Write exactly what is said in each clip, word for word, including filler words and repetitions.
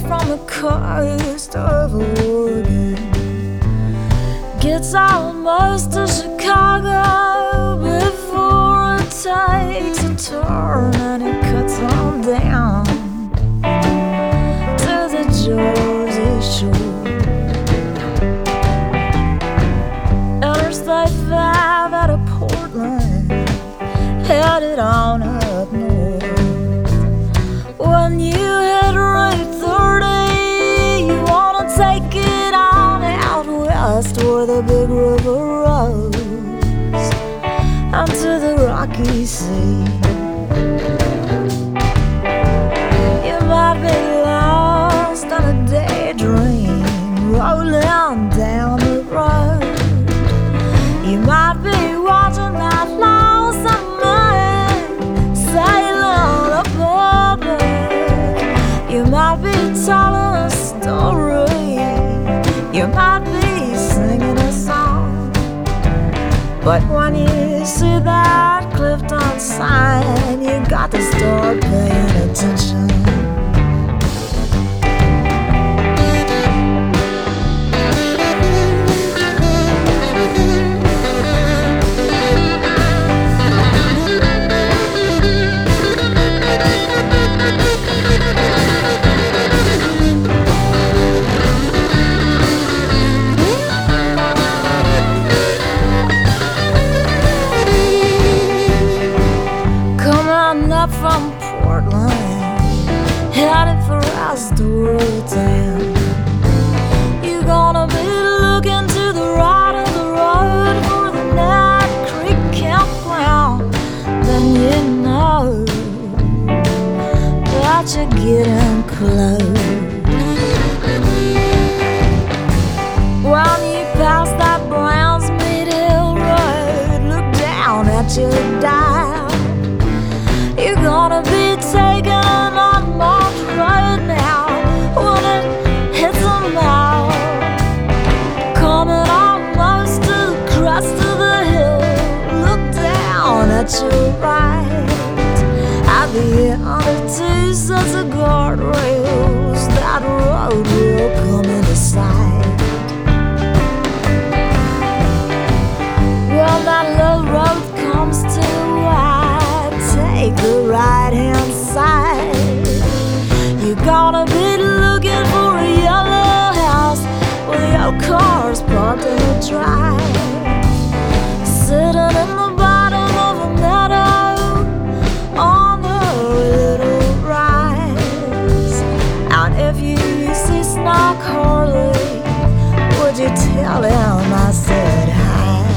from the coast of Oregon. Gets almost to Chicago before it takes a turn, and it cuts on down to the Jersey Shore. Interstate five out of Portland, headed on up north. When you hit Route thirty, you wanna take it on out west where the big river rolls onto the Rocky Sea. You might be lost on a daydream rolling down the road. You might be watching that lonesome moon sailing above it. You might be telling a story. You might be singing a song. But when you see that Clifton sign, you got to start paying attention. Up from Portland, headed for Astoria town. You're gonna be looking to the right of the road for the Nut Creek campground. Then you know that you're getting close. When you pass that Brownsmead Hill Road, look down at your dial. You're gonna be taken on Mont Road now when it hits a mile. Coming almost to the crest of the hill, look down at your right. At the end of two sets of guardrails, that road will come into sight. Well, that little road comes to wide, take the right-hand side. You're gonna be looking for a yellow house with your car's parked in the drive, sitting in the bottom of a meadow on the little rise. And if you see Snark Harley, would you tell him I said hi?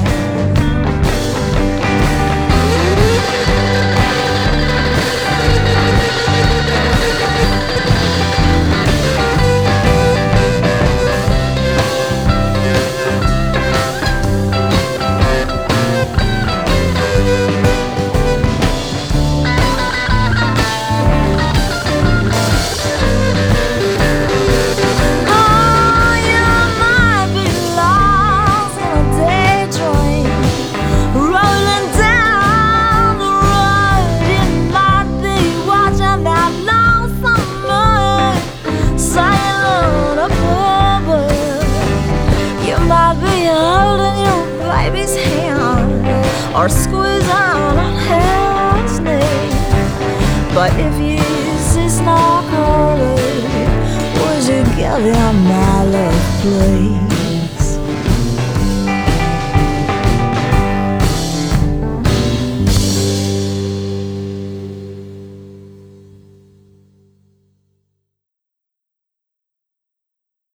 Or squeeze on a hand's knee. But if you see Snark Harley, would you give him my love, please?